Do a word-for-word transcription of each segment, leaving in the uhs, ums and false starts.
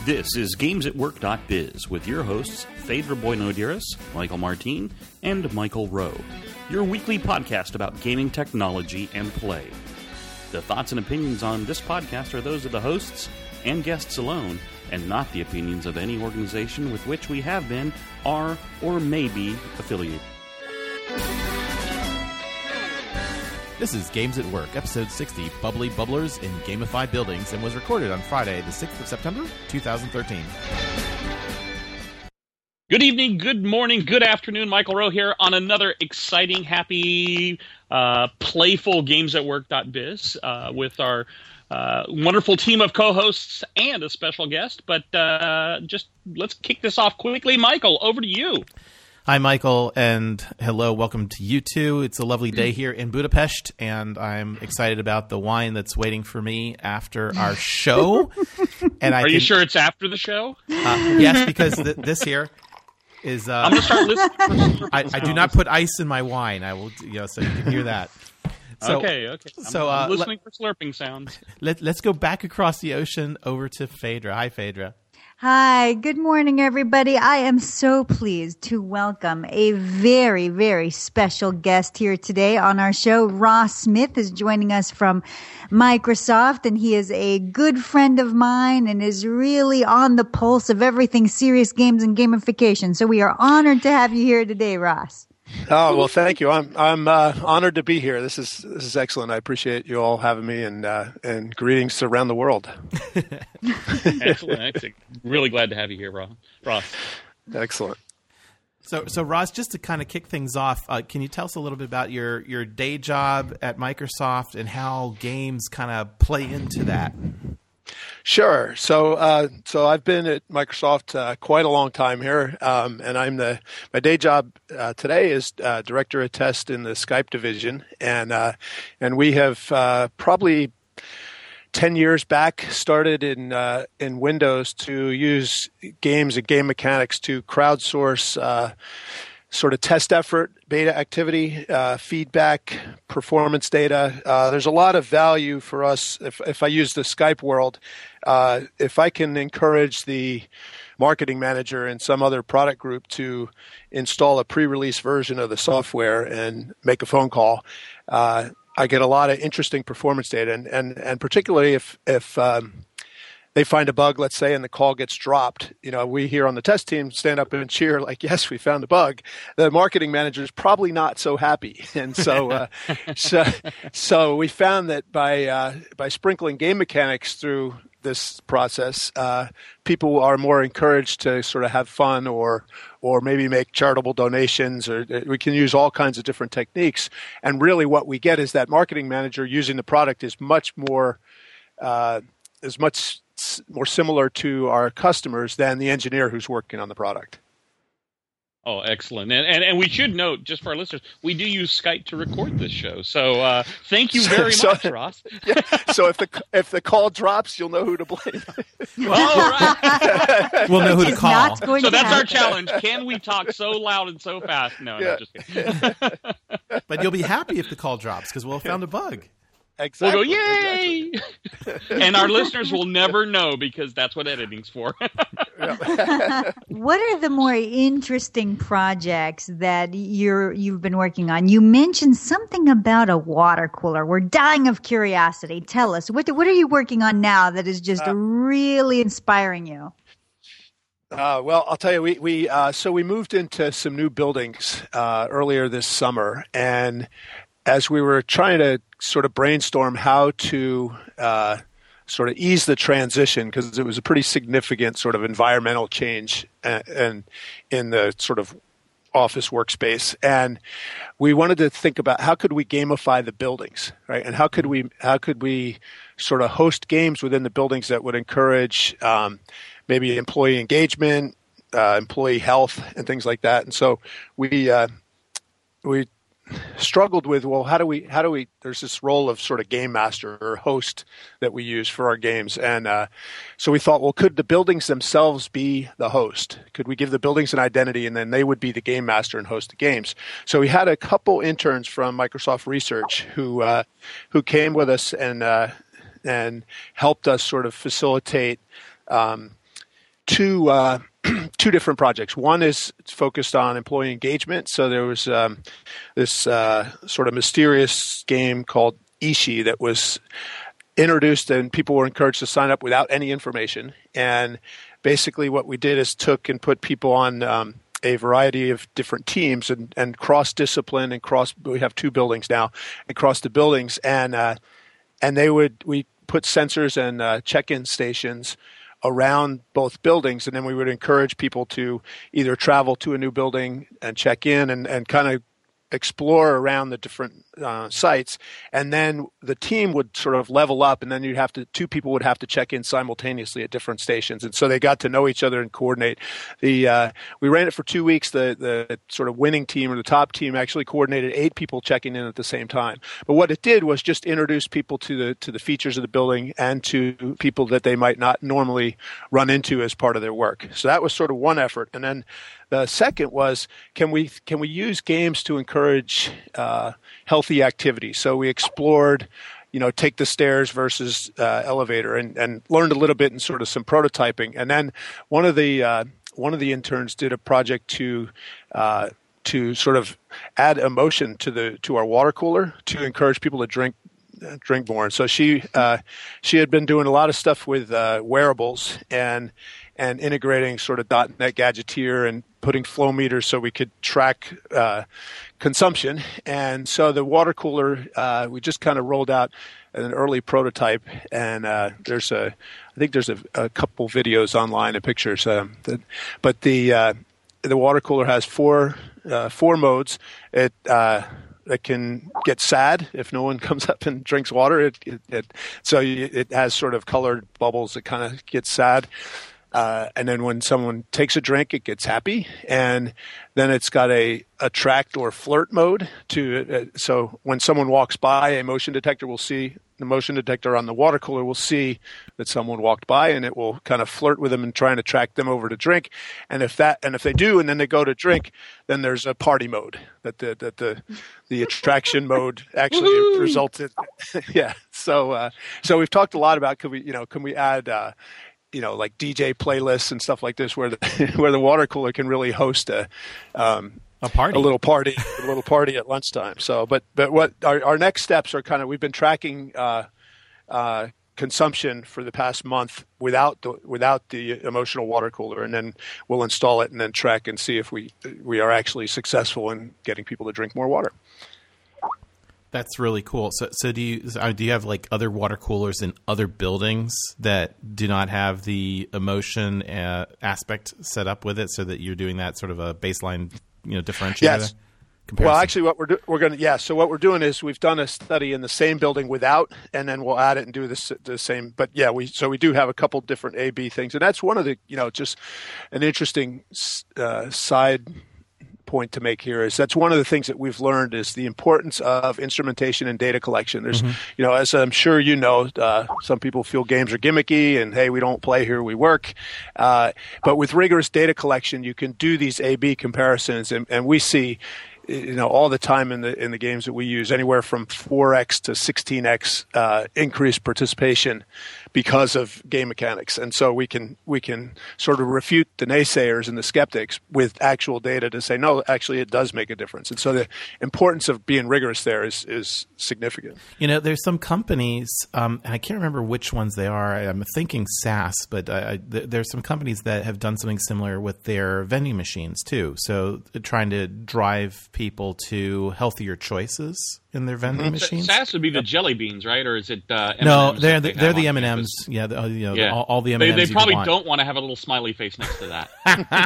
This is Games at Work dot biz with your hosts, Phaedra Boynodiris, Michael Martin, and Michael Rowe. Your weekly podcast about gaming technology and play. The thoughts and opinions on this podcast are those of the hosts and guests alone, and not the opinions of any organization with which we have been, are, or may be affiliated. This is Games at Work, episode sixty, Bubbly Bubblers in Gamified Buildings, and was recorded on Friday, the sixth of September, two thousand thirteen. Good evening, good morning, good afternoon. Michael Rowe here on another exciting, happy, uh, playful Games at Work dot biz uh, with our uh, wonderful team of co-hosts and a special guest. But uh, just let's kick this off quickly. Michael, over to you. Hi, Michael, and hello. Welcome to you too. It's a lovely day here in Budapest, and I'm excited about the wine that's waiting for me after our show. And I Are can, you sure it's after the show? Uh, yes, because th- this here is. Uh, I'm going to start listening. For I, I do not put ice in my wine. I will, you know, so you can hear that. So, okay, okay. I'm, so I'm uh, listening let, for slurping sounds. Let, let's go back across the ocean over to Phaedra. Hi, Phaedra. Hi, good morning, everybody. I am so pleased to welcome a very, very special guest here today on our show. Ross Smith is joining us from Microsoft, and he is a good friend of mine and is really on the pulse of everything serious games and gamification. So we are honored to have you here today, Ross. Oh, well, thank you. I'm I'm uh, honored to be here. This is this is excellent. I appreciate you all having me, and uh, and greetings around the world. Excellent, excellent. Really glad to have you here, Ross. Ross. Excellent. So, so Ross, just to kind of kick things off, uh, can you tell us a little bit about your, your day job at Microsoft and how games kind of play into that? Sure. So, uh, so I've been at Microsoft uh, quite a long time here, um, and I'm the my day job uh, today is uh, director of test in the Skype division, and uh, and we have uh, probably ten years back started in uh, in Windows to use games and game mechanics to crowdsource uh, sort of test effort, beta activity, uh, feedback, performance data. Uh, there's a lot of value for us. If, if I use the Skype world, uh, if I can encourage the marketing manager and some other product group to install a pre-release version of the software and make a phone call, uh, I get a lot of interesting performance data. And, and, and particularly if, if um, they find a bug, let's say, and the call gets dropped, you know, we here on the test team stand up and cheer like, yes, we found a bug. The marketing manager is probably not so happy. And so, uh, so, so we found that by, uh, by sprinkling game mechanics through this process, uh, people are more encouraged to sort of have fun or, or maybe make charitable donations, or we can use all kinds of different techniques. And really what we get is that marketing manager using the product is much more, uh, is much more similar to our customers than the engineer who's working on the product. Oh, excellent. And, and and we should note, just for our listeners, we do use Skype to record this show. So uh, thank you very so, much, Ross. Yeah, so if the if the call drops, you'll know who to blame. All right. We'll know who to call. So to that's happen. our challenge. Can we talk so loud and so fast? No, Yeah. no, just kidding. But you'll be happy if the call drops because we'll have found a bug. Exactly. We'll go, yay! Exactly. And our listeners will never know because that's what editing's for. What are the more interesting projects that you're you've been working on? You mentioned something about a water cooler. We're dying of curiosity. Tell us, what what are you working on now that is just Uh, really inspiring you? Uh, well, I'll tell you, we, we uh, so we moved into some new buildings uh, earlier this summer, and as we were trying to sort of brainstorm how to uh, sort of ease the transition, because it was a pretty significant sort of environmental change and, and in the sort of office workspace, and we wanted to think about how could we gamify the buildings, right? And how could we how could we sort of host games within the buildings that would encourage um, maybe employee engagement, uh, employee health, and things like that. And so we uh, we struggled with, well, how do we, how do we, there's this role of sort of game master or host that we use for our games. And uh, so we thought, well, could the buildings themselves be the host? Could we give the buildings an identity and then they would be the game master and host the games? So we had a couple interns from Microsoft Research who uh, who came with us and uh, and helped us sort of facilitate um, two uh, two different projects. One is focused on employee engagement. So there was um, this uh, sort of mysterious game called Ishi that was introduced, and people were encouraged to sign up without any information. And basically what we did is took and put people on um, a variety of different teams and, and cross-discipline and cross – we have two buildings now – and cross the buildings. And uh, and they would – we put sensors and uh, check-in stations around both buildings, and then we would encourage people to either travel to a new building and check in and, and kind of explore around the different uh, sites, and then the team would sort of level up, and then you'd have to two people would have to check in simultaneously at different stations, and so they got to know each other and coordinate. The uh, we ran it for two weeks. The the sort of winning team or the top team actually coordinated eight people checking in at the same time. But what it did was just introduce people to the to the features of the building and to people that they might not normally run into as part of their work. So that was sort of one effort, and then the second was, can we can we use games to encourage uh, healthy activity? So we explored, you know, take the stairs versus uh, elevator, and, and learned a little bit in sort of some prototyping. And then one of the uh, one of the interns did a project to uh, to sort of add emotion to the to our water cooler to encourage people to drink. drink more. And so she uh, she had been doing a lot of stuff with uh, wearables and and integrating sort of .NET Gadgeteer and putting flow meters so we could track uh, consumption. And so the water cooler, uh, we just kind of rolled out an early prototype, and uh, there's a I think there's a, a couple videos online and pictures. Um, that, but the uh, the water cooler has four uh, four modes. It uh, It can get sad if no one comes up and drinks water. It, it, it so it has sort of colored bubbles that kind of get sad, uh, and then when someone takes a drink, it gets happy. And then it's got a attract or flirt mode to. Uh, so when someone walks by, a motion detector will see. The motion detector on the water cooler will see that someone walked by, and it will kind of flirt with them and try and attract them over to drink. And if that, and if they do, and then they go to drink, then there's a party mode that the that the the attraction mode actually Woo-hoo! resulted. yeah. So uh, so we've talked a lot about could we you know can we add uh, you know like D J playlists and stuff like this where the where the water cooler can really host a um, A party, a little party, a little party at lunchtime. So, but but what our, our next steps are kind of we've been tracking uh, uh, consumption for the past month without the without the emotional water cooler, and then we'll install it and then track and see if we we are actually successful in getting people to drink more water. That's really cool. So, so do you do you have like other water coolers in other buildings that do not have the emotion uh, aspect set up with it, so that you're doing that sort of a baseline? You know, differentiator. Yes. Comparison. Well, actually, what we're do- we're going to yeah. So what we're doing is we've done a study in the same building without, and then we'll add it and do this the same. But yeah, we so we do have a couple different A B things, and that's one of the you know just an interesting uh, side point to make here is that's one of the things that we've learned is the importance of instrumentation and data collection. There's, mm-hmm. you know, as I'm sure you know, uh, some people feel games are gimmicky and, hey, we don't play here, we work. Uh, but with rigorous data collection, you can do these A B comparisons, and, and we see, you know, all the time in the in the games that we use, anywhere from four x to sixteen x uh, increased participation because of game mechanics. And so we can we can sort of refute the naysayers and the skeptics with actual data to say, no, actually it does make a difference. And so the importance of being rigorous there is is significant. You know, there's some companies, um, and I can't remember which ones they are. I'm thinking S A S, but I, I, th- there's some companies that have done something similar with their vending machines too. So trying to drive people to healthier choices in their vending mm-hmm. machines. S A S would be the jelly beans, right? Or is it uh, M and M's? No, they're the, they're the M and M's. Yeah, the, you know, yeah. all, all the M and M's. They, they probably want. don't want to have a little smiley face next to that.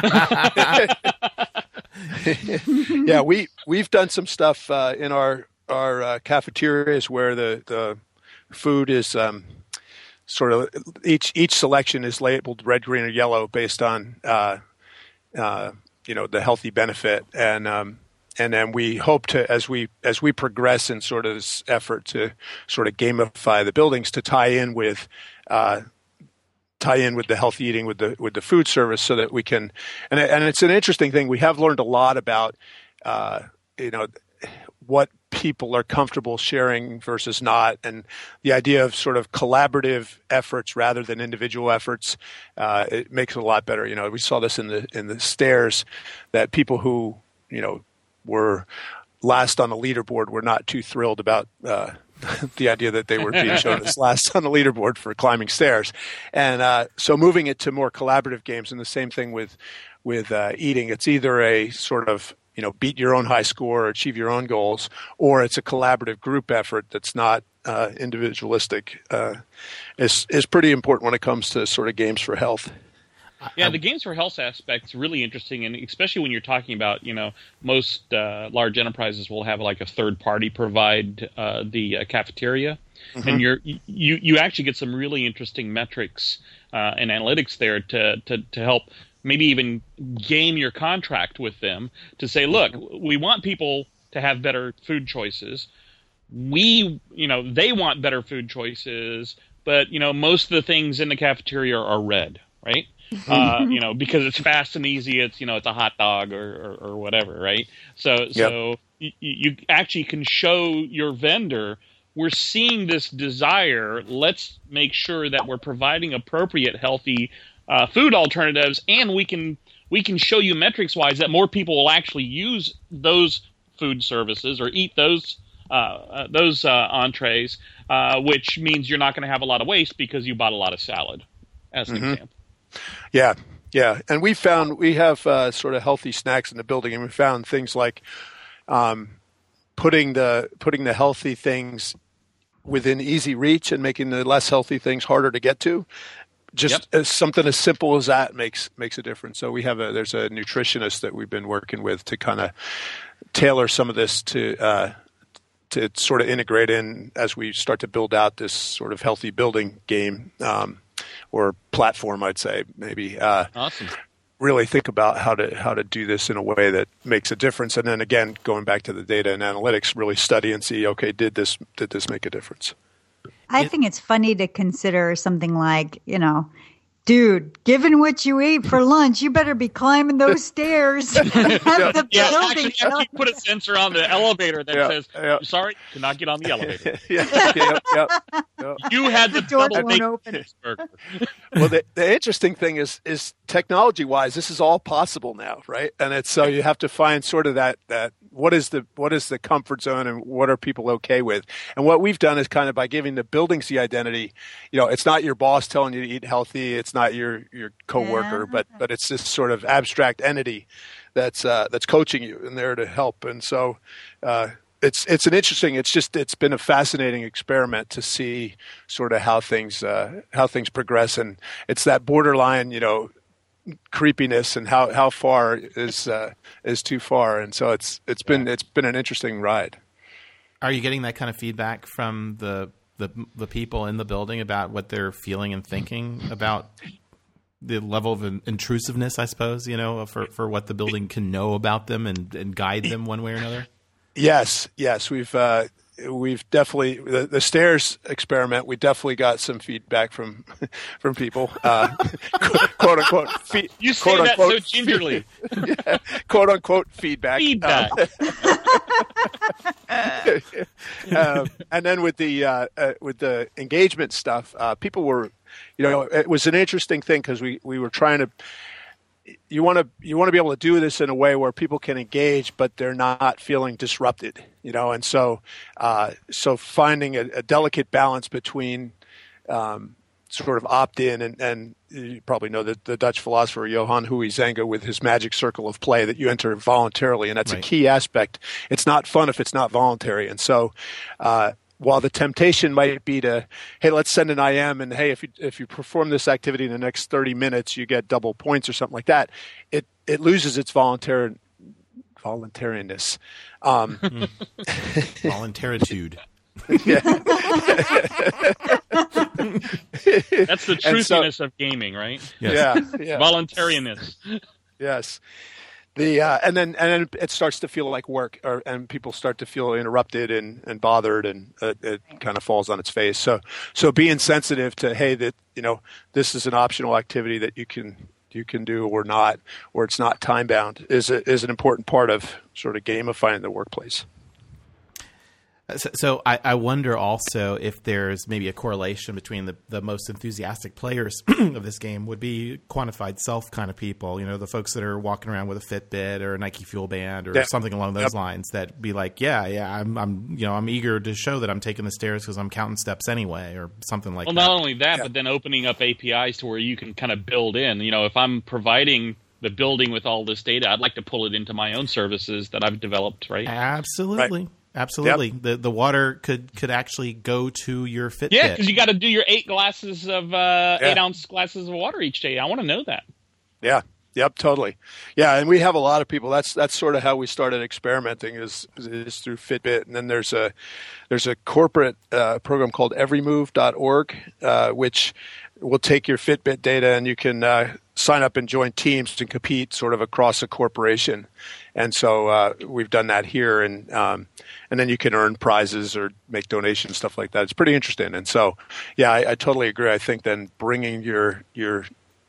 yeah, we we've done some stuff uh, in our our uh, cafeterias where the the food is um, sort of each each selection is labeled red, green, or yellow based on uh, uh, you know the healthy benefit, and um, and then we hope to as we as we progress in sort of this effort to sort of gamify the buildings to tie in with. Uh, tie in with the healthy eating with the with the food service so that we can and and it's an interesting thing. We have learned a lot about uh, you know what people are comfortable sharing versus not, and the idea of sort of collaborative efforts rather than individual efforts, uh, it makes it a lot better. You know, we saw this in the in the stairs, that people who, you know, were last on the leaderboard were not too thrilled about uh, the idea that they were being shown as last on the leaderboard for climbing stairs. And uh, so moving it to more collaborative games, and the same thing with with uh, eating. It's either a sort of, you know, beat your own high score or achieve your own goals, or it's a collaborative group effort that's not uh, individualistic, uh, is is pretty important when it comes to sort of games for health. Yeah, the games for health aspect's really interesting, and especially when you're talking about, you know, most uh, large enterprises will have like a third party provide uh, the uh, cafeteria, mm-hmm. and you're you you actually get some really interesting metrics uh, and analytics there to to to help. Maybe even game your contract with them to say, look, we want people to have better food choices. We, you know, they want better food choices, but, you know, most of the things in the cafeteria are red, right? uh, you know, because it's fast and easy. It's, you know, it's a hot dog or, or, or whatever, right? So, yep. so you, you actually can show your vendor, we're seeing this desire. Let's make sure that we're providing appropriate, healthy Uh, food alternatives, and we can we can show you metrics wise that more people will actually use those food services or eat those uh, uh, those uh, entrees, uh, which means you're not going to have a lot of waste because you bought a lot of salad, as an mm-hmm. example. Yeah, yeah, and we found we have uh, sort of healthy snacks in the building, and we found things like um, putting the putting the healthy things within easy reach and making the less healthy things harder to get to. Just yep. as something as simple as that makes makes a difference. So we have a there's a nutritionist that we've been working with to kind of tailor some of this to uh, to sort of integrate in as we start to build out this sort of healthy building game um, or platform, I'd say maybe. Uh, awesome. Really think about how to how to do this in a way that makes a difference, and then again going back to the data and analytics, really study and see, okay, did this did this make a difference? I think it's funny to consider something like, you know, dude, given what you ate for lunch, you better be climbing those stairs. yeah, the yeah actually, actually put a sensor on the elevator that yeah, says, yeah. sorry, cannot get on the elevator. yeah, yeah, yeah, yeah. You had the, the door double won't open. Well, the, the interesting thing is, is technology-wise, this is all possible now, right? And it's so you have to find sort of that that what is the what is the comfort zone and what are people okay with? And what we've done is kind of by giving the buildings the identity, you know, it's not your boss telling you to eat healthy, it's not your your coworker, yeah. but but it's this sort of abstract entity that's uh, that's coaching you and there to help. And so uh, it's it's an interesting. It's just it's been a fascinating experiment to see sort of how things uh, how things progress, and it's that borderline, you know, creepiness and how, how far is uh, is too far. And so it's it's been it's been an interesting ride. Are you getting that kind of feedback from the the the people in the building about what they're feeling and thinking about the level of intrusiveness, I suppose, you know, for, for what the building can know about them and, and guide them one way or another? Yes, yes. We've uh, we've definitely the, the stairs experiment. We definitely got some feedback from from people, uh, quote unquote. Fe- you say quote, that unquote, so gingerly. Fe- yeah, quote unquote feedback. Feedback. Um, um, and then with the uh, uh, with the engagement stuff, uh, people were, you know, it was an interesting thing because we, we were trying to. You want to you want to be able to do this in a way where people can engage, but they're not feeling disrupted, you know. And so, uh, so finding a, a delicate balance between um, sort of opt-in and, and you probably know the, the Dutch philosopher Johan Huizenga with his magic circle of play that you enter voluntarily, and that's right. A key aspect. It's not fun if it's not voluntary, and so. Uh, While the temptation might be to, hey, let's send an I M, and hey, if you if you perform this activity in the next thirty minutes, you get double points or something like that. It it loses its voluntary voluntariness. Um, Voluntaritude. That's the truthiness so, of gaming, right? Yes. Yeah, yeah. Voluntariness. Yes. The uh, and then and then it starts to feel like work, or, and people start to feel interrupted and, and bothered, and uh, it kind of falls on its face. So so being sensitive to, hey, that you know this is an optional activity that you can you can do or not, or it's not time bound, is a, is an important part of sort of gamifying the workplace. So, so I, I wonder also if there's maybe a correlation between the, the most enthusiastic players of this game would be quantified self kind of people, you know, the folks that are walking around with a Fitbit or a Nike Fuel Band or yeah. something along those yep. lines that be like, yeah, yeah, I'm, I'm, you know, I'm eager to show that I'm taking the stairs because I'm counting steps anyway, or something like well, that. Well, not only that, yeah. but then opening up A P Is to where you can kind of build in. You know, if I'm providing the building with all this data, I'd like to pull it into my own services that I've developed, right? Absolutely. Right. Absolutely. Yep. The the water could, could actually go to your Fitbit. Yeah, because you got to do your eight glasses of uh, yeah. eight ounce glasses of water each day. I want to know that. Yeah. Yep. Totally. Yeah, and we have a lot of people. That's that's sort of how we started experimenting is is through Fitbit, and then there's a there's a corporate uh, program called every move dot org, uh, which will take your Fitbit data and you can uh, sign up and join teams and compete sort of across a corporation. And so uh, we've done that here, and um, and then you can earn prizes or make donations, stuff like that. It's pretty interesting. And so, yeah, I, I totally agree. I think then bringing your your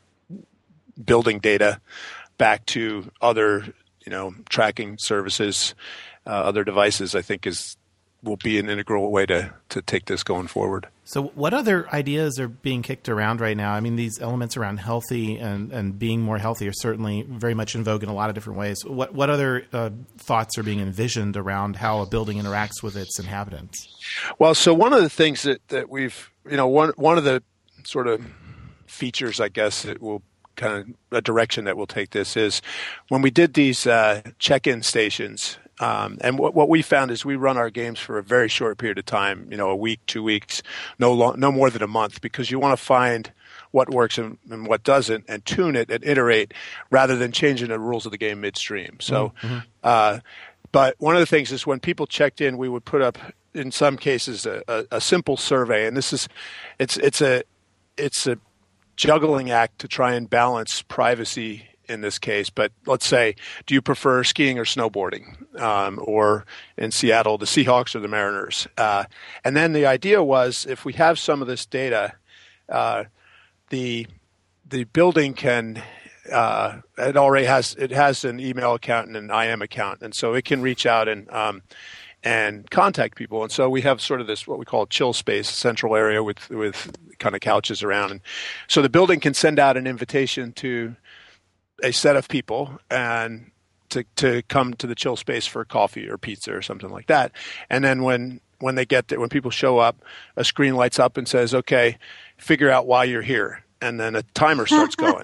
building data back to other, you know, tracking services, uh, other devices, I think is will be an integral way to to take this going forward. So what other ideas are being kicked around right now? I mean, these elements around healthy and, and being more healthy are certainly very much in vogue in a lot of different ways. What what other uh, thoughts are being envisioned around how a building interacts with its inhabitants? Well, so one of the things that, that we've, you know, one one of the sort of features, I guess, that will kind of a direction that we'll take this is when we did these uh, check-in stations. Um, and what, what we found is we run our games for a very short period of time, you know, a week, two weeks, no long, no more than a month, because you want to find what works and, and what doesn't and tune it and iterate rather than changing the rules of the game midstream. So, mm-hmm. uh, but one of the things is when people checked in, we would put up, in some cases, a, a, a simple survey. And this is, it's, it's a, it's a juggling act to try and balance privacy in this case, but let's say, do you prefer skiing or snowboarding? Um, or in Seattle, the Seahawks or the Mariners? Uh, and then the idea was, if we have some of this data, uh, the the building can uh, it already has it has an email account and an I M account, and so it can reach out and um, and contact people. And so we have sort of this what we call chill space, central area with with kind of couches around, and so the building can send out an invitation to a set of people and to to come to the chill space for coffee or pizza or something like that. And then when when they get there, when people show up, a screen lights up and says, "Okay, figure out why you're here." And then a timer starts going.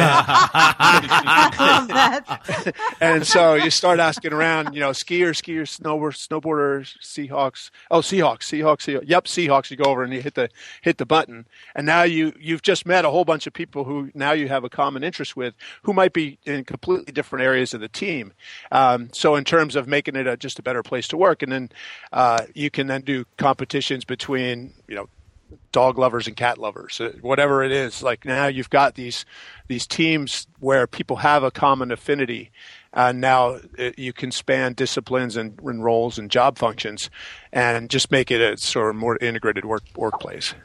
And so you start asking around, you know, skiers, skiers, snowboarders, snowboarders, Seahawks. Oh, Seahawks, Seahawks, Seahawks. Yep, Seahawks. You go over and you hit the hit the button, and now you you've just met a whole bunch of people who now you have a common interest with, who might be in completely different areas of the team. Um, so in terms of making it a, just a better place to work, and then uh, you can then do competitions between, you know, dog lovers and cat lovers, whatever it is. Like now you've got these these teams where people have a common affinity, and now it, you can span disciplines and, and roles and job functions, and just make it a sort of more integrated work workplace.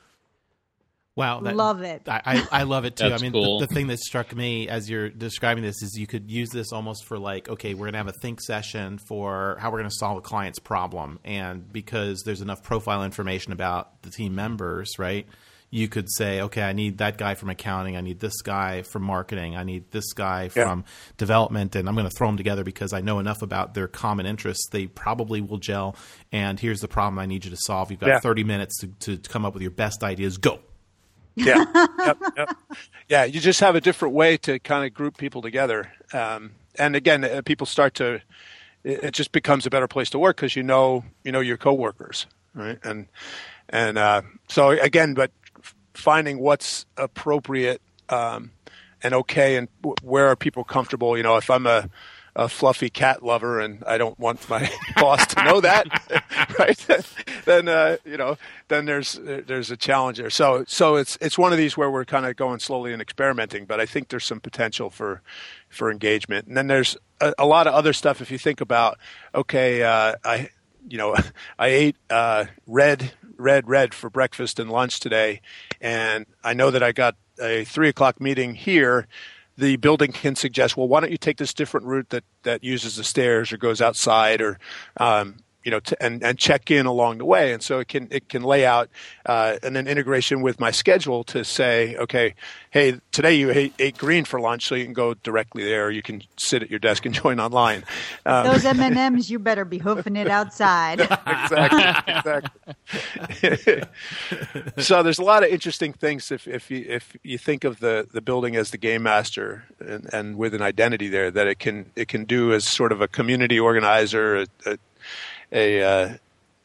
Wow, that, love it. I, I love it too. That's I mean, cool. the, the thing that struck me as you're describing this is you could use this almost for like, okay, we're going to have a think session for how we're going to solve a client's problem. And because there's enough profile information about the team members, right, you could say, okay, I need that guy from accounting. I need this guy from marketing. I need this guy from yeah. development. And I'm going to throw them together because I know enough about their common interests. They probably will gel. And here's the problem I need you to solve. You've got yeah. thirty minutes to, to come up with your best ideas. Go. Yeah, yep, yep. Yeah. You just have a different way to kind of group people together, um, and again, uh, people start to. It, it just becomes a better place to work because you know you know your coworkers, right? And and uh, so again, but finding what's appropriate um, and okay, and w- where are people comfortable? You know, if I'm a a fluffy cat lover and I don't want my boss to know that, right? then uh, you know, then there's there's a challenge there. So so it's it's one of these where we're kind of going slowly and experimenting, but I think there's some potential for for engagement. And then there's a, a lot of other stuff. If you think about, okay, uh, I you know I ate uh, red red red for breakfast and lunch today, and I know that I got a three o'clock meeting here. The building can suggest, well, why don't you take this different route that, that uses the stairs or goes outside or, um, you know, to, and, and check in along the way. And so it can it can lay out uh, an, an integration with my schedule to say, okay, hey, today you ate, ate green for lunch, so you can go directly there. Or you can sit at your desk and join online. Um, Those M and M's, you better be hoofing it outside. exactly, exactly. So there's a lot of interesting things if if you if you think of the, the building as the game master and, and with an identity there that it can it can do as sort of a community organizer, a, a a uh,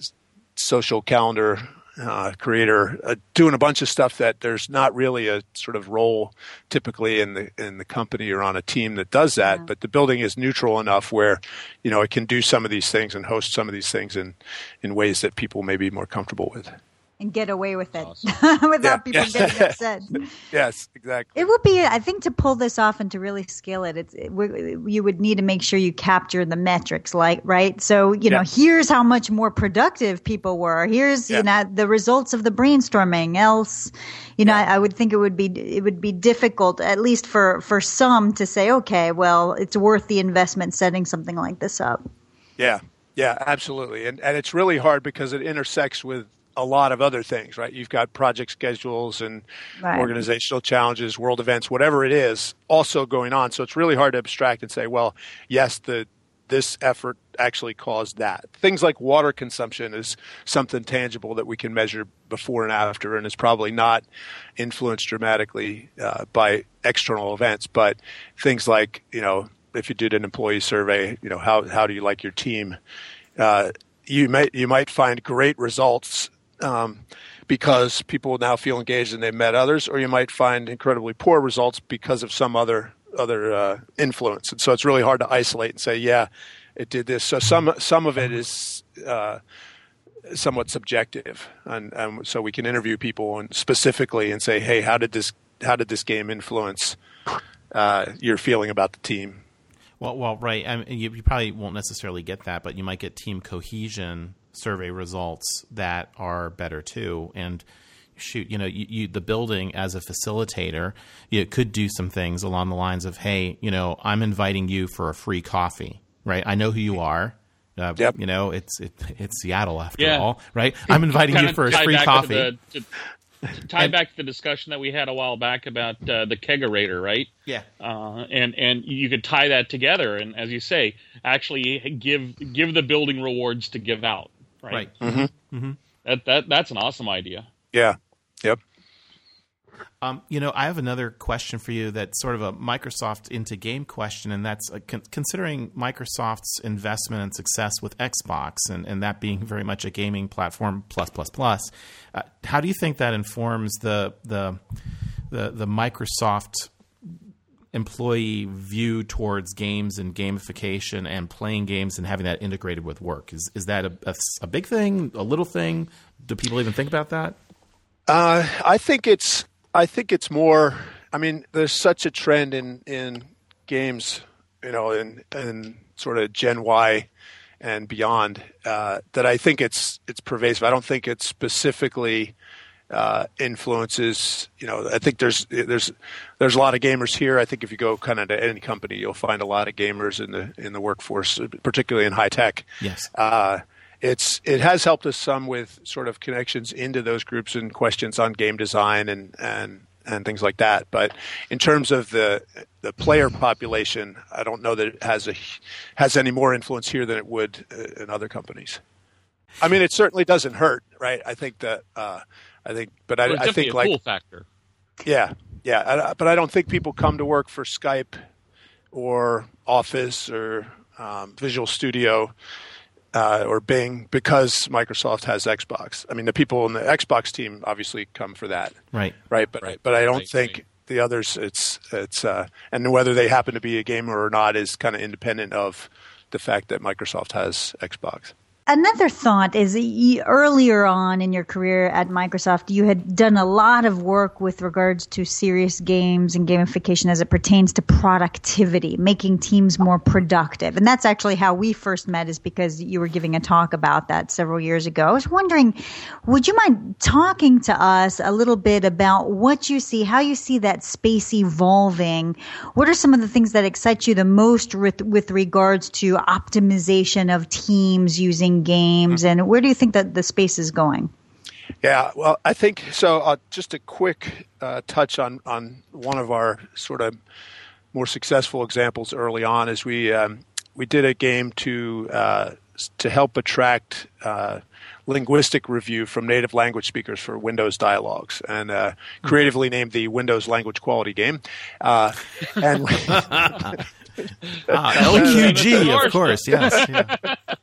social calendar uh, creator, uh, doing a bunch of stuff that there's not really a sort of role typically in the in the company or on a team that does that. Yeah. But the building is neutral enough where, you know, it can do some of these things and host some of these things in, in ways that people may be more comfortable with. And get away with it awesome. without yeah. people getting upset. Yes, exactly. It would be, I think, to pull this off and to really scale it, it's, it, you would need to make sure you capture the metrics, like, right? So, you yeah. know, here's how much more productive people were. Here's, yeah. you know, the results of the brainstorming. Else, you know, yeah. I, I would think it would be, it would be difficult, at least for, for some, to say, okay, well, it's worth the investment setting something like this up. Yeah, yeah, absolutely. And and it's really hard because it intersects with a lot of other things, right? You've got project schedules and right. organizational challenges, world events, whatever it is, also going on. So it's really hard to abstract and say, well, yes, the this effort actually caused that. Things like water consumption is something tangible that we can measure before and after, and is probably not influenced dramatically uh, by external events. But things like, you know, if you did an employee survey, you know, how how do you like your team? Uh, you might you might find great results Um, because people now feel engaged and they've met others, or you might find incredibly poor results because of some other other uh, influence. And so it's really hard to isolate and say, yeah, it did this. So some some of it is uh, somewhat subjective, and, and so we can interview people and specifically and say, hey, how did this how did this game influence uh, your feeling about the team? Well, well, right. I mean, you, you probably won't necessarily get that, but you might get team cohesion survey results that are better too. And shoot, you know, you, you the building as a facilitator, you could do some things along the lines of, hey, you know, I'm inviting you for a free coffee, right? I know who you are. Uh, yep. You know, it's it, it's Seattle after yeah. all, right? I'm inviting you for a free coffee. To the, to tie and, back to the discussion that we had a while back about uh, the kegerator, right? Yeah. Uh, and and you could tie that together, and as you say, actually give give the building rewards to give out. Right. Right. Mm-hmm. Mm-hmm. That that that's an awesome idea. Yeah. Yep. Um, you know, I have another question for you that's sort of a Microsoft into game question, and that's uh, con- considering Microsoft's investment and success with Xbox, and, and that being very much a gaming platform plus plus plus. Uh, how do you think that informs the the the, the Microsoft employee view towards games and gamification and playing games and having that integrated with work? Is is that a, a, a big thing, a little thing? Do people even think about that? Uh, I think it's I think it's more. I mean, there's such a trend in, in games, you know, in in sort of Gen Y and beyond uh, that I think it's it's pervasive. I don't think it's specifically Uh, influences, you know, I think there's there's there's a lot of gamers here. I think if you go kind of to any company, you'll find a lot of gamers in the in the workforce, particularly in high tech. Yes, uh, it's it has helped us some with sort of connections into those groups and questions on game design and and and things like that. But in terms of the the player population, I don't know that it has a has any more influence here than it would uh, in other companies. I mean, it certainly doesn't hurt, right? I think that. Uh, I think, but I, well, I think a like, cool factor. yeah, yeah. I, but I don't think people come to work for Skype or Office or um, Visual Studio uh, or Bing because Microsoft has Xbox. I mean, the people in the Xbox team obviously come for that, right? Right, but right. but I don't right. think right. the others. It's it's uh, and whether they happen to be a gamer or not is kind of independent of the fact that Microsoft has Xbox. Another thought is you, earlier on in your career at Microsoft, you had done a lot of work with regards to serious games and gamification as it pertains to productivity, making teams more productive. And that's actually how we first met, is because you were giving a talk about that several years ago. I was wondering, would you mind talking to us a little bit about what you see, how you see that space evolving? What are some of the things that excite you the most with, with regards to optimization of teams using making games, and where do you think that the space is going? Yeah, well, I think so. Uh, just a quick uh, touch on, on one of our sort of more successful examples early on is we um, we did a game to uh, to help attract uh, linguistic review from native language speakers for Windows dialogues, and uh, creatively named the Windows Language Quality Game. Uh, and ah, L Q G, of course, yes. Yeah.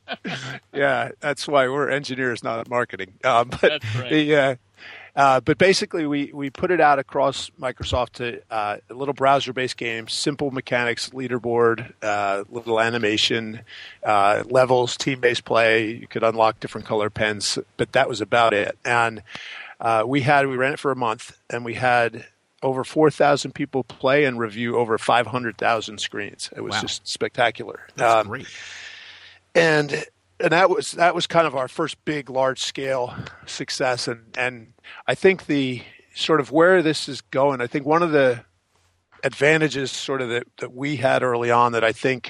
Yeah, that's why we're engineers, not marketing. Uh, but That's right. the, uh, uh, but basically, we, we put it out across Microsoft to uh, a little browser-based game, simple mechanics, leaderboard, uh, little animation, uh, levels, team-based play. You could unlock different color pens, but that was about it. And uh, we had we ran it for a month, and we had over four thousand people play and review over five hundred thousand screens. It was Wow. just spectacular. That's Um, great. and and that was that was kind of our first big large scale success, and and I think the sort of where this is going, I think one of the advantages sort of that, that we had early on that I think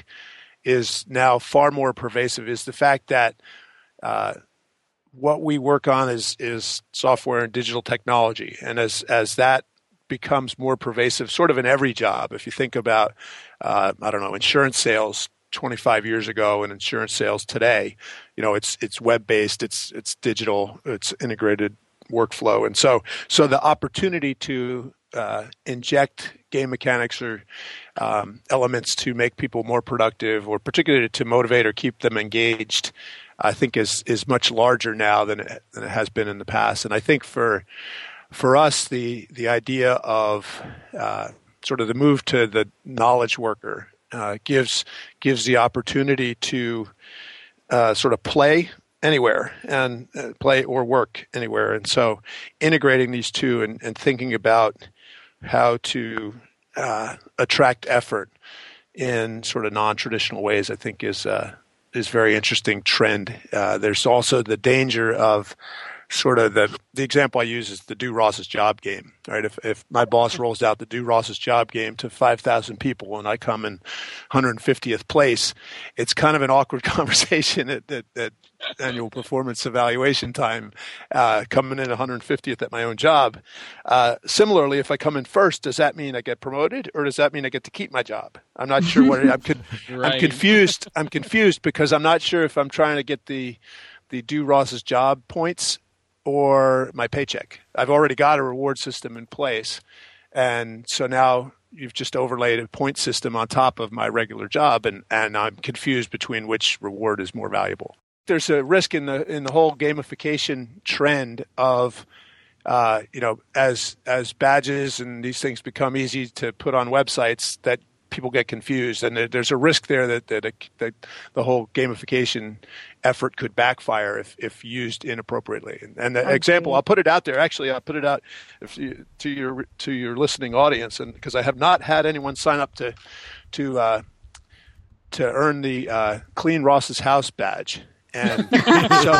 is now far more pervasive is the fact that uh, what we work on is is software and digital technology, and as as that becomes more pervasive sort of in every job, if you think about uh, I don't know, insurance sales twenty-five years ago and insurance sales today, you know, it's it's web-based, it's it's digital, it's integrated workflow. And so so the opportunity to uh, inject game mechanics or um, elements to make people more productive, or particularly to motivate or keep them engaged, I think is is much larger now than it, than it has been in the past. And I think for for us, the the idea of uh, sort of the move to the knowledge worker Uh, gives gives the opportunity to uh, sort of play anywhere and uh, play or work anywhere. And so integrating these two and, and thinking about how to uh, attract effort in sort of non-traditional ways, I think is uh, is very interesting trend. Uh, there's also the danger of sort of the the example I use is the Do Ross's Job game, right? If if my boss rolls out the Do Ross's Job game to five thousand people and I come in one hundred fiftieth place, it's kind of an awkward conversation at, at, at annual performance evaluation time, uh, coming in one hundred fiftieth at my own job. Uh, similarly, if I come in first, does that mean I get promoted, or does that mean I get to keep my job? I'm not sure what it, I'm, con- Right. I'm confused. I'm confused because I'm not sure if I'm trying to get the the Do Ross's Job points or my paycheck. I've already got a reward system in place. And so now you've just overlaid a point system on top of my regular job, and, and I'm confused between which reward is more valuable. There's a risk in the in the whole gamification trend of uh, you know, as as badges and these things become easy to put on websites, that people get confused, and there, there's a risk there that that, a, that the whole gamification effort could backfire if, if used inappropriately. And, and the Okay. example, I'll put it out there. Actually, I'll put it out if you, to your to your listening audience, and because I have not had anyone sign up to to uh, to earn the uh, Clean Ross's House badge. And so,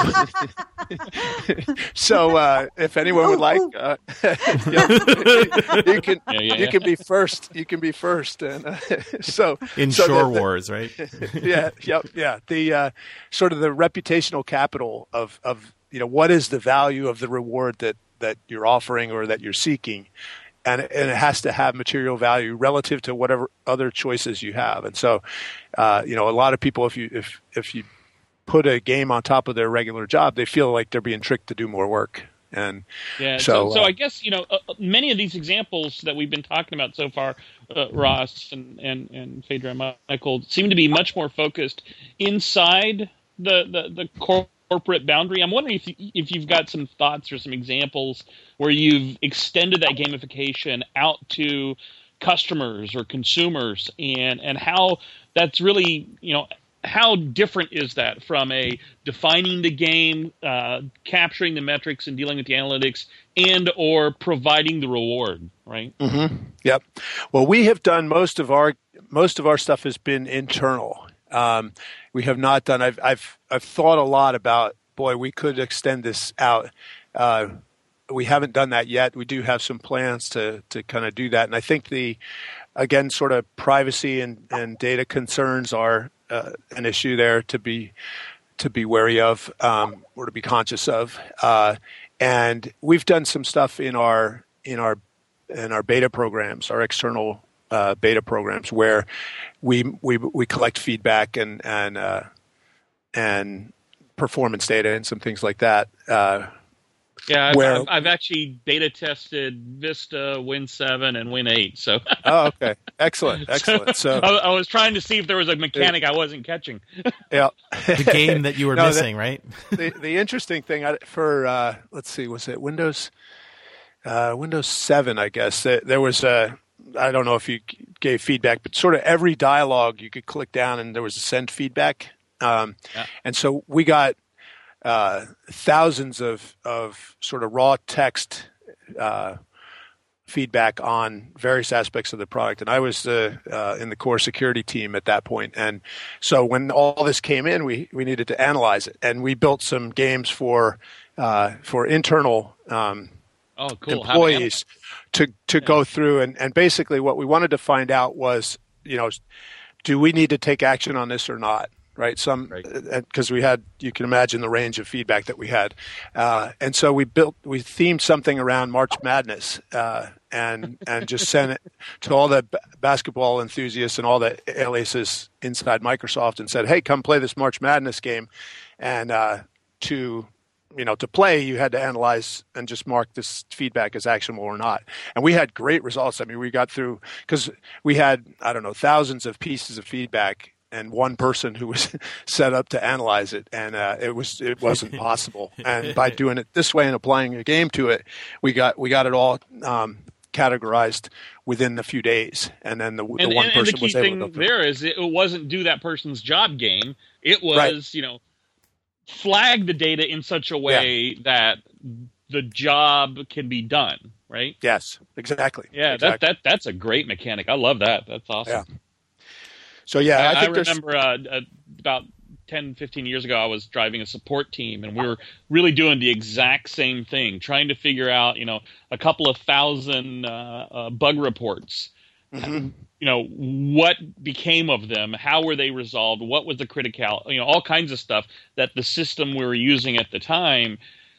so uh, if anyone would like, uh, you, you can Yeah, yeah, you yeah. can be first. You can be first, and uh, so In so Shore the- the- Wars, right? yeah, yep, yeah. The uh, sort of the reputational capital of of you know, what is the value of the reward that that you're offering or that you're seeking, and and it has to have material value relative to whatever other choices you have. And so, uh, you know, a lot of people, if you if if you put a game on top of their regular job, they feel like they're being tricked to do more work. And Yeah, so, so, so uh, I guess, you know, uh, many of these examples that we've been talking about so far, uh, Ross and, and, and Phaedra and Michael, seem to be much more focused inside the, the, the corporate boundary. I'm wondering if, you, if you've got some thoughts or some examples where you've extended that gamification out to customers or consumers, and, and how that's really, you know, how different is that from a defining the game, uh, capturing the metrics and dealing with the analytics, and or providing the reward, right? Mm-hmm. Yep. Well, we have done most of our most of our stuff has been internal. Um, we have not done. I've I've I've thought a lot about. Boy, we could extend this out. Uh, we haven't done that yet. We do have some plans to to kind of do that, and I think the again sort of privacy and, and data concerns are Uh, an issue there to be to be wary of um, or to be conscious of. Uh, and we've done some stuff in our in our in our beta programs, our external uh, beta programs, where we we we collect feedback and and uh, and performance data and some things like that. Uh, Yeah, I've, where, I've, I've actually beta tested Vista, Win seven, and Win eight. So, oh, okay, excellent, excellent. So, I, I was trying to see if there was a mechanic I wasn't catching. Yeah, the game that you were no, missing, the, right? the the interesting thing for uh, let's see, was it Windows uh, Windows seven? I guess there was a. I don't know if you gave feedback, but sort of every dialogue you could click down and there was a send feedback, um, yeah. and so we got. Uh, thousands of, of sort of raw text uh, feedback on various aspects of the product. And I was uh, uh, in the core security team at that point. And so when all this came in, we, we needed to analyze it. And we built some games for uh, for internal um, oh, cool. employees to, to yeah. go through. And, and basically what we wanted to find out was, you know, do we need to take action on this or not? Right, some because right. we had, you can imagine the range of feedback that we had, uh, and so we built, we themed something around March Madness, uh, and and just sent it to all the b- basketball enthusiasts and all the aliases inside Microsoft, and said, "Hey, come play this March Madness game," and uh, to you know to play, you had to analyze and just mark this feedback as actionable or not. And we had great results. I mean, we got through because we had I don't know thousands of pieces of feedback. And one person who was set up to analyze it, and uh, it was it wasn't possible. And by doing it this way and applying a game to it, we got we got it all um, categorized within a few days. And then the, the and, one and, person and the key was able thing to go there is it wasn't do that person's job game. It was right. you know flag the data in such a way yeah. that the job can be done. Right? Yes, exactly. Yeah, exactly. that that that's a great mechanic. I love that. That's awesome. Yeah. So yeah, I, I, think I remember uh, uh, about ten, fifteen years ago, I was driving a support team, and we were really doing the exact same thing, trying to figure out, you know, a couple of thousand uh, uh, bug reports. Mm-hmm. You know, what became of them? How were they resolved? What was the critical? You know, all kinds of stuff that the system we were using at the time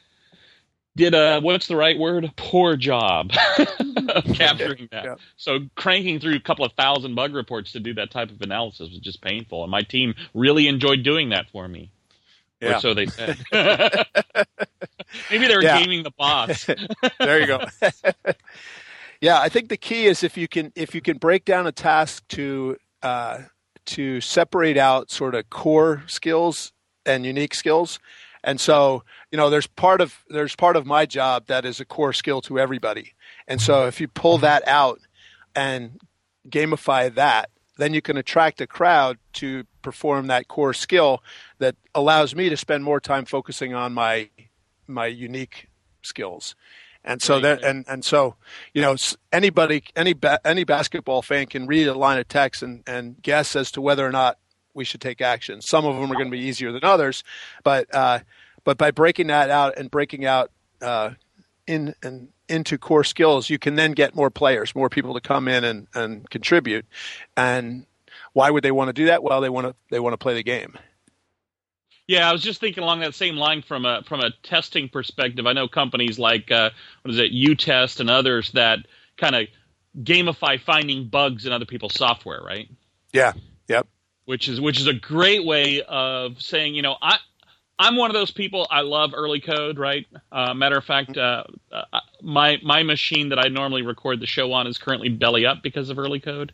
did a, what's the right word? Poor job of capturing that. Yeah. So cranking through a couple of thousand bug reports to do that type of analysis was just painful. And my team really enjoyed doing that for me. Yeah. Or so they said. Maybe they were yeah. gaming the boss. There you go. Yeah, I think the key is if you can if you can break down a task to uh, to separate out sort of core skills and unique skills. And so, you know, there's part of there's part of my job that is a core skill to everybody. And so if you pull that out and gamify that, then you can attract a crowd to perform that core skill that allows me to spend more time focusing on my my unique skills. And so that and, and so, you know, anybody any ba- any basketball fan can read a line of text and, and guess as to whether or not we should take action. Some of them are going to be easier than others, but uh, but by breaking that out and breaking out uh, in and into core skills, you can then get more players, more people to come in and, and contribute. And why would they want to do that? Well, they want to they want to play the game. Yeah, I was just thinking along that same line from a from a testing perspective. I know companies like uh, what is it, U-Test and others that kind of gamify finding bugs in other people's software, right? Yeah. Yep. Which is which is a great way of saying, you know, I I'm one of those people. I love early code, right? Uh, matter of fact, uh, uh, my my machine that I normally record the show on is currently belly up because of early code.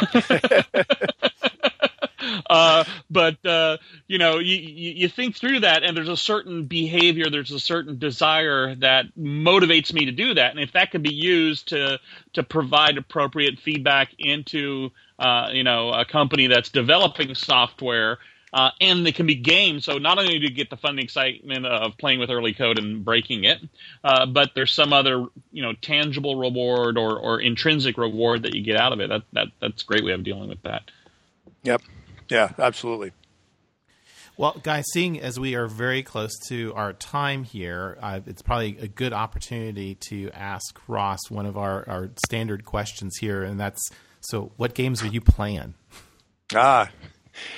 uh, but uh, you know, you, you you think through that, and there's a certain behavior, there's a certain desire that motivates me to do that, and if that can be used to to provide appropriate feedback into Uh, you know, a company that's developing software, uh, and they can be games. So not only do you get the fun excitement of playing with early code and breaking it, uh, but there's some other, you know, tangible reward or, or intrinsic reward that you get out of it. That that that's a great way of dealing with that. Yep. Yeah, absolutely. Well, guys, seeing as we are very close to our time here, uh, it's probably a good opportunity to ask Ross one of our, our standard questions here, and that's, so what games are you playing? Ah,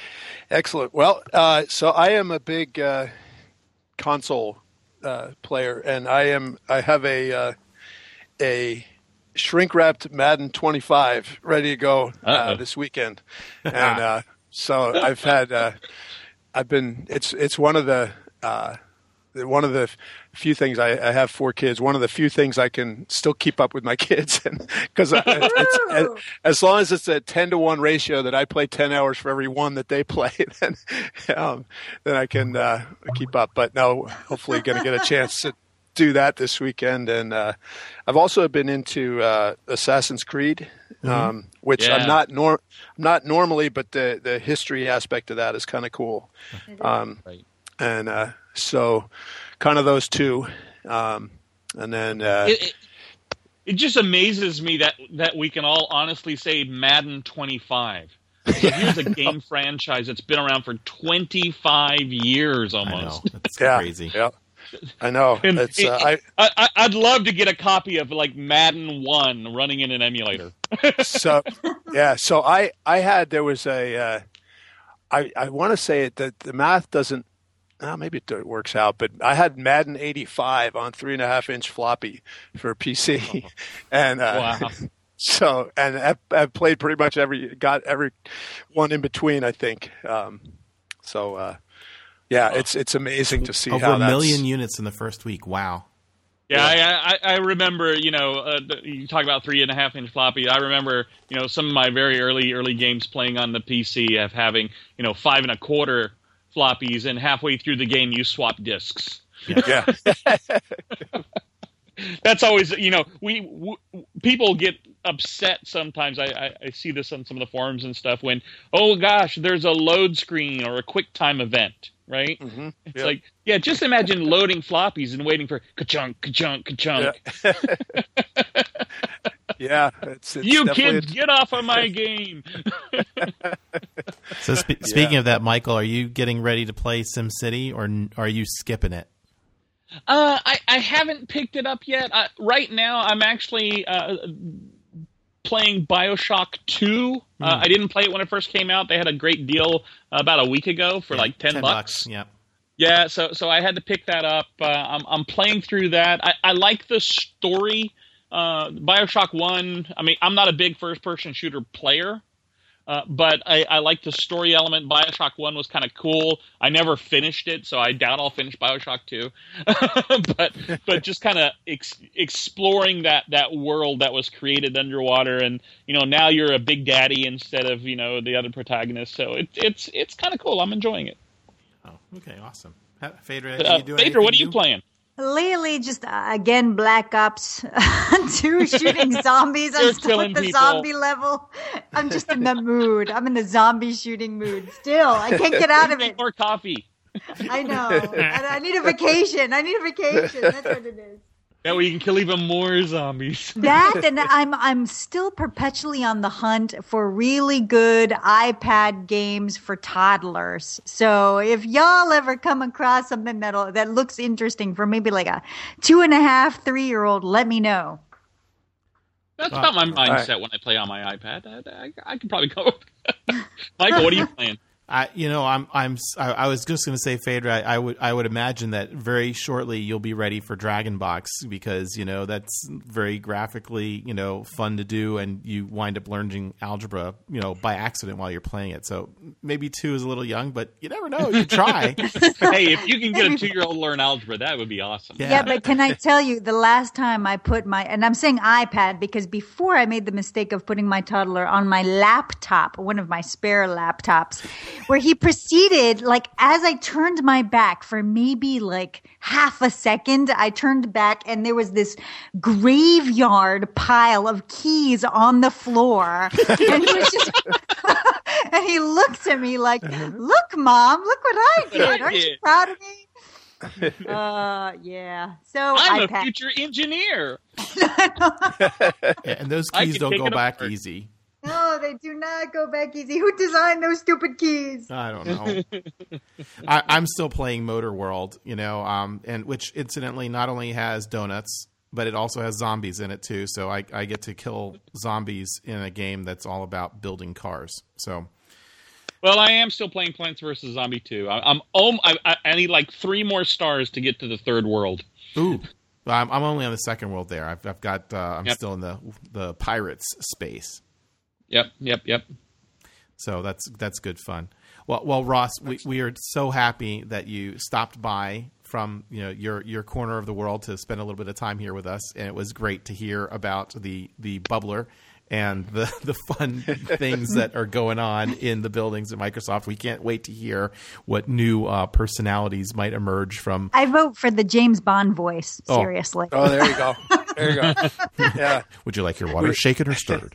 Excellent. Well, uh, so I am a big uh, console uh, player, and I am I have a uh, a shrink wrapped Madden twenty-five ready to go uh, this weekend, and uh, so I've had uh, I've been it's it's one of the uh, one of the few things I, I have four kids. One of the few things I can still keep up with my kids, because it's, it's as long as it's a ten to one ratio that I play ten hours for every one that they play, then um, then I can uh, keep up. But no, hopefully, going to get a chance to do that this weekend. And uh, I've also been into uh, Assassin's Creed, um, mm-hmm. which yeah. I'm not nor I'm not normally, but the the history aspect of that is kind of cool. Um, right. And uh, so, kind of those two, um, and then uh, it, it, it just amazes me that that we can all honestly say Madden twenty-five. So here's a game franchise that's been around for twenty-five years almost. I know. That's yeah, crazy. Yeah. I know. And it's, it, uh, I, I, I'd love to get a copy of like Madden one running in an emulator. so, yeah. So I, I had there was a, uh, I, I want to say it that the math doesn't. Uh, maybe it works out, but I had Madden eighty-five on three and a half inch floppy for P C, and uh, wow. so and I've, I've played pretty much every got every one in between, I think. Um, so uh, yeah, it's it's amazing to see over how a that's, million units in the first week. Wow. Yeah, yeah. I, I, I remember. You know, uh, you talk about three and a half inch floppy. I remember, you know, some of my very early early games playing on the P C of having, you know, five and a quarter floppies, and halfway through the game you swap discs. Yeah. That's always, you know, we w- people get upset sometimes. I, I, I see this on some of the forums and stuff when, oh gosh, there's a load screen or a quick time event, right? Mm-hmm. It's yep. like, yeah, just imagine loading floppies and waiting for ka-chunk, ka-chunk, ka-chunk. Yeah. Yeah, it's, it's you kids, a... get off of my game. So spe- speaking yeah. of that, Michael, are you getting ready to play SimCity, or n- are you skipping it? Uh, I, I haven't picked it up yet. Uh, right now, I'm actually uh, playing BioShock two. Mm. Uh, I didn't play it when it first came out. They had a great deal about a week ago for yeah, like ten, ten bucks. bucks. Yeah. Yeah, so so I had to pick that up. Uh, I'm I'm playing through that. I, I like the story. Uh, BioShock one, I mean, I'm not a big first-person shooter player, uh, but I, I like the story element. BioShock one was kind of cool. I never finished it, so I doubt I'll finish BioShock two. but but just kind of ex- exploring that, that world that was created underwater, and, you know, now you're a big daddy instead of, you know, the other protagonist. So it, it's it's kind of cool. I'm enjoying it. Oh, okay, awesome. Phaedra, uh, you doing Phaedra, what are you new? playing? Lately, just uh, again, Black Ops two, shooting zombies. I'm You're still killing at the people. zombie level. I'm just in the mood. I'm in the zombie shooting mood still. I can't get out of it. More coffee. I know. I, I need a vacation. I need a vacation. That's what it is. That way you can kill even more zombies. That, and I'm I'm still perpetually on the hunt for really good iPad games for toddlers. So if y'all ever come across something that'll that looks interesting for maybe like a two and a half, three year old, let me know. That's about my mindset right. when I play on my iPad. I, I, I could probably go. Michael, what are you playing? I, you know, I'm, I'm, I, I was just going to say, Phaedra, I, I would, I would imagine that very shortly you'll be ready for Dragon Box, because, you know, that's very graphically, you know, fun to do, and you wind up learning algebra, you know, by accident while you're playing it. So maybe two is a little young, but you never know. You try. Hey, if you can get a two-year-old learn algebra, that would be awesome. Yeah. yeah, but can I tell you, the last time I put my, and I'm saying iPad because before I made the mistake of putting my toddler on my laptop, one of my spare laptops, where he proceeded, like, as I turned my back for maybe like half a second, I turned back and there was this graveyard pile of keys on the floor. And he was just, and he looked at me like, look, Mom, look what I did. Aren't you proud of me? Uh, yeah. So I'm iPad. a future engineer. Yeah, and those keys don't go back apart. easy. No, they do not go back easy. Who designed those stupid keys? I don't know. I, I'm still playing Motor World, you know, um, and which incidentally not only has donuts, but it also has zombies in it too. So I, I get to kill zombies in a game that's all about building cars. So Well, I am still playing Plants versus. Zombie two. I, I'm om- I, I, I need like three more stars to get to the third world. Ooh, I'm, I'm only on the second world there. I've, I've got. Uh, I'm Yep. still in the the pirates space. Yep, yep, yep. So that's that's good fun. Well, well, Ross, we, we are so happy that you stopped by from you know your your corner of the world to spend a little bit of time here with us, and it was great to hear about the the bubbler and the the fun things that are going on in the buildings at Microsoft. We can't wait to hear what new uh, personalities might emerge from. I vote for the James Bond voice. Oh. Seriously. Oh, there you go. There you go. Yeah. Would you like your water shaken or stirred?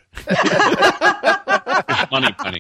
Money, money.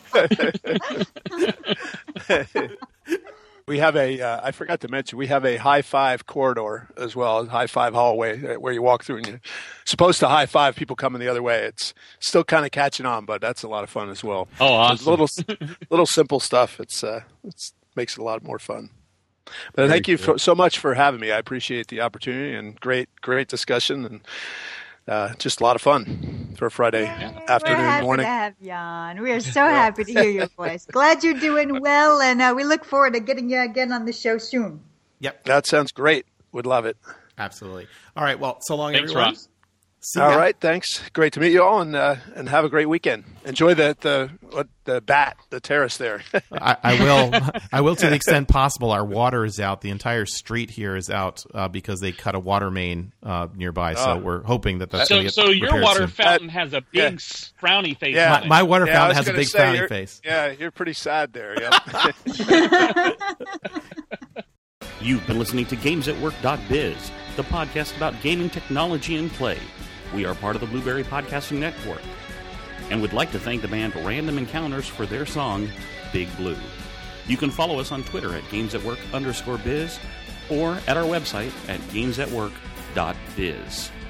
We have a, uh, I forgot to mention, we have a high five corridor as well, a high five hallway where you walk through and you're supposed to high five people coming the other way. It's still kind of catching on, but that's a lot of fun as well. Oh, awesome. It's little, little simple stuff. It's, uh, it's makes it a lot more fun. But Very thank you cool. for, so much for having me. I appreciate the opportunity and great, great discussion and uh, just a lot of fun for a Friday We're afternoon, happy morning. to have you on. We are so happy to hear your voice. Glad you're doing well, and uh, we look forward to getting you again on the show soon. Yep, That sounds great. Would love it. absolutely. All right. Well, so long, Thanks, everyone. Ross. See All ya. right, thanks. Great to meet you all, and uh, and have a great weekend. Enjoy the the what, the bat, the terrace there. I, I will. I will to the extent possible. Our water is out. The entire street here is out uh, because they cut a water main uh, nearby. So Oh. we're hoping that that's So, going to get so your repaired water soon. fountain has a big Yeah. s frowny face Yeah. on it. My water Yeah, I fountain was has a gonna big say, frowny you're- face. Yeah, you're pretty sad there. Yep. You've been listening to Games at Work dot biz, the podcast about gaming technology and play. We are part of the Blueberry Podcasting Network, and would like to thank the band Random Encounters for their song, Big Blue. You can follow us on Twitter at GamesAtWork underscore biz, or at our website at Games at Work dot biz.